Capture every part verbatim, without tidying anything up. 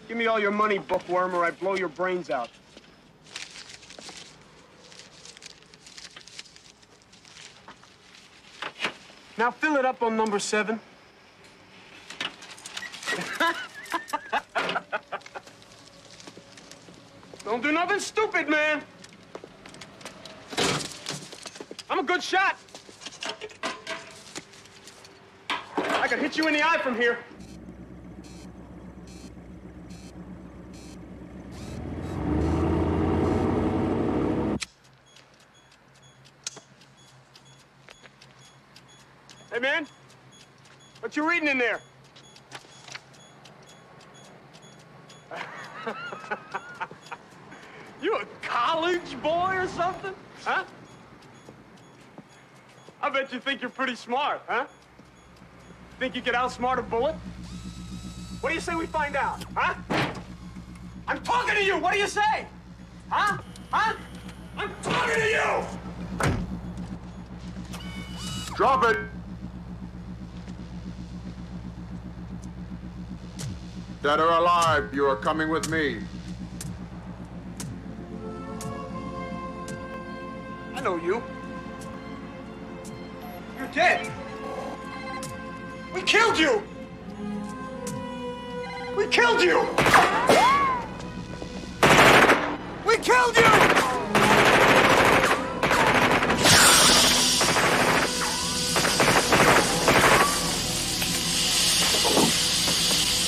Give me all your money, bookworm, or I blow your brains out. Now fill it up on number seven. Don't do nothing stupid, man. I'm a good shot. I could hit you in the eye from here. Hey, man, what you reading in there? You a college boy or something? Huh? I bet you think you're pretty smart, huh? Think you could outsmart a bullet? What do you say we find out, huh? I'm talking to you! What do you say? Huh? Huh? I'm talking to you! Drop it! Dead or alive, you are coming with me. I know you. You're dead. We killed you! We killed you! We killed you!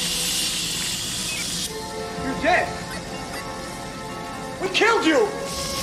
You're dead. We killed you!